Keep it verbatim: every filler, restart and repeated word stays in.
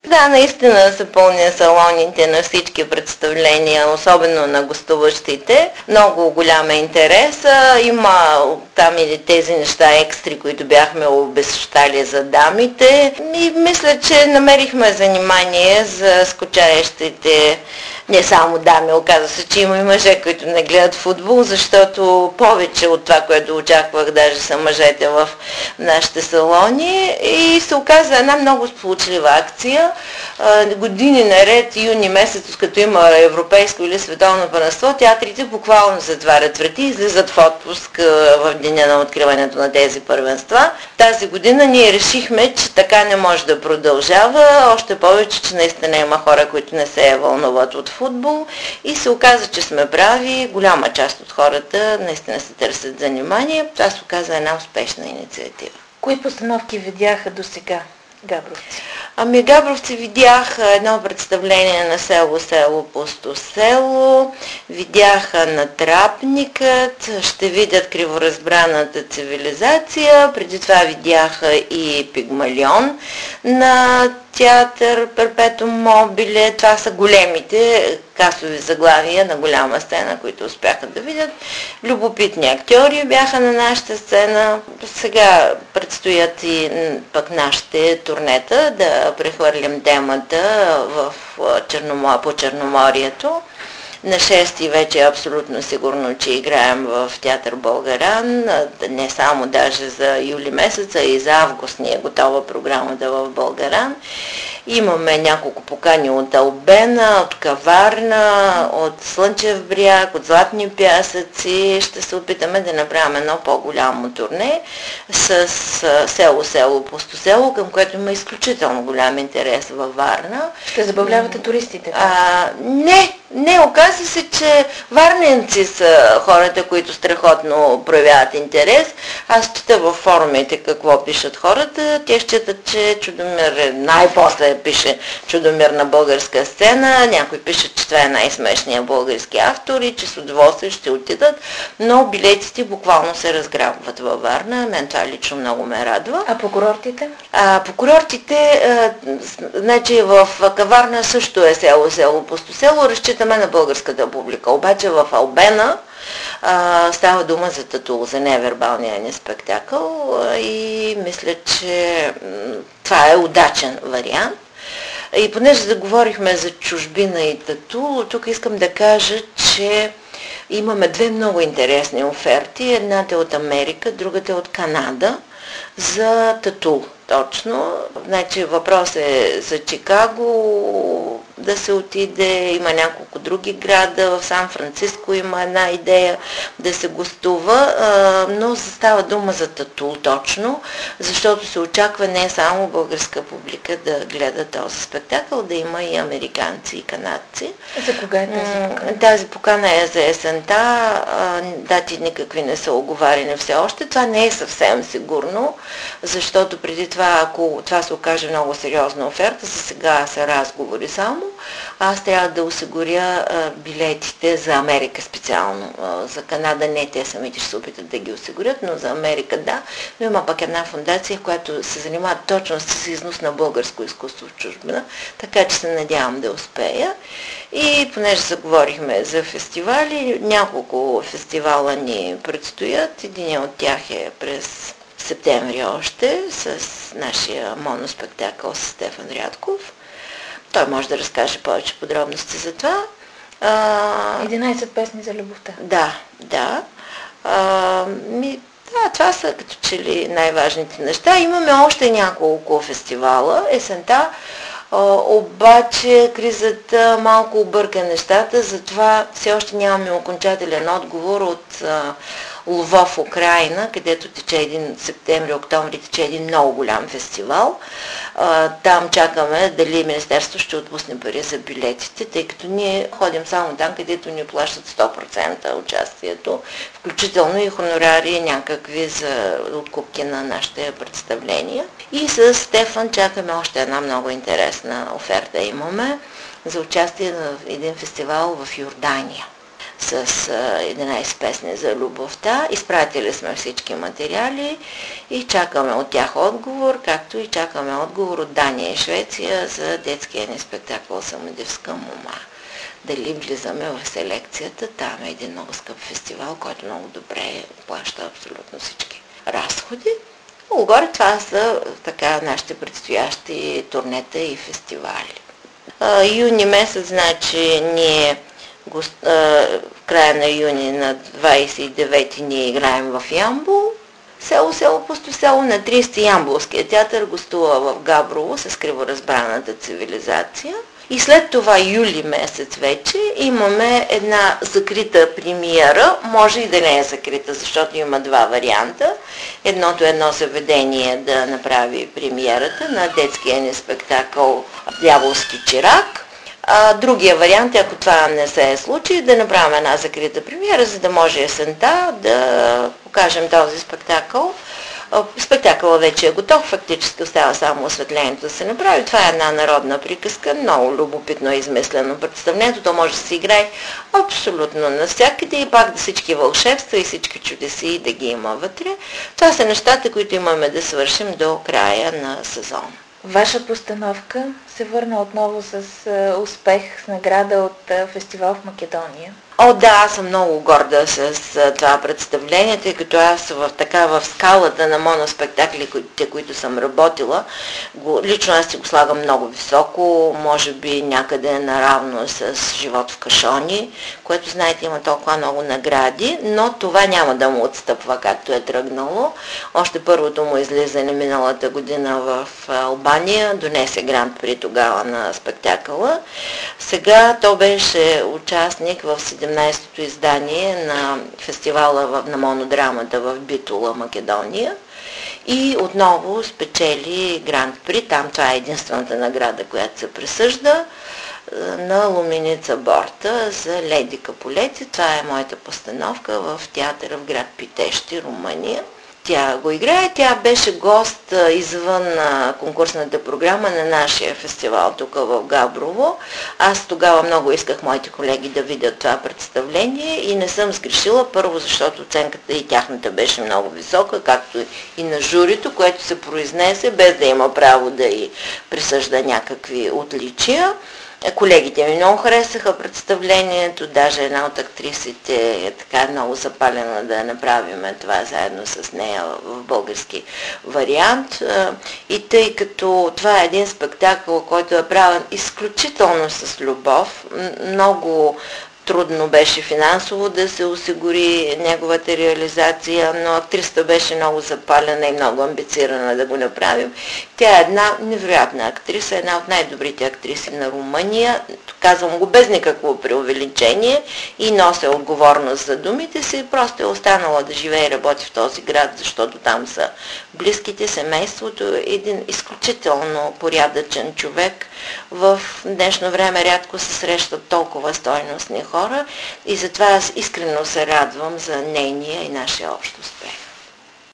Да, наистина се пълня салоните на всички представления, особено на гостуващите. Много голям е интерес. Има там и тези неща екстри, които бяхме обещали за дамите. И мисля, че намерихме занимание за скучаещите не само дами. Оказва се, че има и мъже, които не гледат футбол, защото повече от това, което очаквах, даже са мъжете в нашите салони. И се оказа една много сполучлива акция. Години наред, юни месец, като има европейско или световно първенство, театрите буквално затварят врати и излизат в отпуск в деня на откриването на тези първенства. Тази година ние решихме, че така не може да продължава, още повече, че наистина има хора, които не се вълнуват от футбол и се оказа, че сме прави. Голяма част от хората наистина се търсят занимание. Това се оказа една успешна инициатива. Кои постановки видяха до сега габровци? Ами габровци видяха едно представление на село-село Пусто село, видяха Натрапникът, ще видят Криворазбраната цивилизация, преди това видяха и Пигмалион на театър Перпетум Мобиле. Това са големите касови заглавия на голяма сцена, които успяха да видят. Любопитни актьори бяха на нашата сцена. Сега предстоят и пък нашите турнета да прехвърлим темата в Черномо... по Черноморието. На шести вече е абсолютно сигурно, че играем в театър Българан, не само даже за юли месеца, и за август ни е готова програмата в Българан. Имаме няколко покани от Албена, от Каварна, от Слънчев бряг, от Златни пясъци. Ще се опитаме да направим едно по-голямо турне с село-село Пусто село, към което има изключително голям интерес във Варна. Ще забавлявате туристите? А, не, не, оказва се, че варненци са хората, които страхотно проявяват интерес. Аз чета във форумите какво пишат хората. Те считат, че Чудомир е най-после пише Чудомир на българска сцена. Някой пишат, че това е най-смешният български автор и че с удоволствие ще отидат. Но билетите буквално се разграбват във Варна. Мен това лично много ме радва. А по курортите? А, по курортите, а, значи в Каварна също е село-село Пусто село. Разчитаме на българската публика. Обаче в Албена а, става дума за Татул, за невербалния ни спектакъл а, и мисля, че м, това е удачен вариант. И понеже заговорихме за чужбина и Татул, тук искам да кажа, че имаме две много интересни оферти. Едната е от Америка, другата е от Канада за Татул. Точно. Значи въпрос е за Чикаго да се отиде, има няколко други града, в Сан-Франциско има една идея да се гостува, но става дума за Татул точно, защото се очаква не само българска публика да гледа този спектакъл, да има и американци и канадци. За кога е тази покана? Тази покана е за есента, дати никакви не са оговарени все още. Това не е съвсем сигурно, защото преди това, ако това се окаже много сериозна оферта, за сега са разговори само, аз трябва да осигуря а, билетите за Америка специално. А, за Канада не, те самите ще се опитат да ги осигурят, но за Америка да. Но има пък една фондация, която се занимава точно с износ на българско изкуство в чужбина, така че се надявам да успея. И понеже заговорихме за фестивали, няколко фестивала ни предстоят. Един от тях е през септември още с нашия моноспектакъл с Стефан Рядков. Той може да разкаже повече подробности за това. единайсет песни за любовта. Да, да. А, ми, да, това са като че ли най-важните неща. Имаме още няколко фестивала. Есента, а, обаче кризата малко обърка нещата, затова все още нямаме окончателен отговор от а, Лвов, Украина, където тече един септември-октомври тече един много голям фестивал. А, там чакаме дали Министерството ще отпусне пари за билетите, тъй като ние ходим само там, където ни плащат сто процента участието, включително и хонорари някакви за откупки на нашите представления. И с Стефан чакаме още една много интересна оферта имаме за участие в един фестивал в Йордания. с единайсет песни за любовта. Изпратили сме всички материали и чакаме от тях отговор, както и чакаме отговор от Дания и Швеция за детския ни спектакъл "Самодивска мома". Дали влизаме в селекцията, там е един много скъп фестивал, който много добре плаща абсолютно всички разходи. Отгоре това са така нашите предстоящи турнета и фестивали. А, юни месец, значи, ние го, а, в края на юни на двайсет и девети ние играем в Ямбол. Село, село, пусто село. На трийсети Ямболския театър гостува в Габрово с "Криворазбраната цивилизация". И след това юли месец вече имаме една закрита премиера, може и да не е закрита, защото има два варианта. Едното е едно заведение да направи премиерата на детския ни спектакъл "Дяволски чирак". А другия вариант, ако това не се е случи, да направим една закрита премиера, за да може есента да покажем този спектакъл. Спектакъла вече е готов, фактически остава само осветлението да се направи. Това е една народна приказка, много любопитно измислено представлението. То може да се играе абсолютно навсякъде и пак да всички вълшебства и всички чудеси да ги има вътре. Това са нещата, които имаме да свършим до края на сезона. Ваша постановка се върна отново с успех, с награда от фестивал в Македония. О, да, аз съм много горда с, с това представление, тъй като аз в така в скалата на моноспектаклите, които съм работила, го, лично аз си го слагам много високо, може би някъде наравно с "Живот в кашони", което, знаете, има толкова много награди, но това няма да му отстъпва, както е тръгнало. Още първото му излизане миналата година в Албания донесе гранд при тогава на спектакъла. Сега то беше участник в седемнайсетото издание на фестивала на монодрамата в Битола, Македония, и отново спечели гранд при. Там това е единствената награда, която се присъжда, на Луменица Борта за "Леди Капулети". Това е моята постановка в театъра в град Питещи, Румъния. Тя го играе. Тя беше гост извън конкурсната програма на нашия фестивал тук в Габрово. Аз тогава много исках моите колеги да видят това представление и не съм сгрешила. Първо, защото оценката и тяхната беше много висока, както и на журито, което се произнесе без да има право да й присъжда някакви отличия. Колегите ми много харесаха представлението, даже една от актрисите е така много запалена да направим това заедно с нея в български вариант. И тъй като това е един спектакъл, който е правен изключително с любов, много трудно беше финансово да се осигури неговата реализация, но актрисата беше много запалена и много амбицирана да го направим. Тя е една невероятна актриса, една от най-добрите актриси на Румъния. Казвам го без никакво преувеличение и нося отговорност за думите си. Просто е останала да живее и работи в този град, защото там са близките, семейството. Един изключително порядъчен човек. В днешно време рядко се срещат толкова стойностни хора и затова аз искрено се радвам за нейния и нашия общ успех.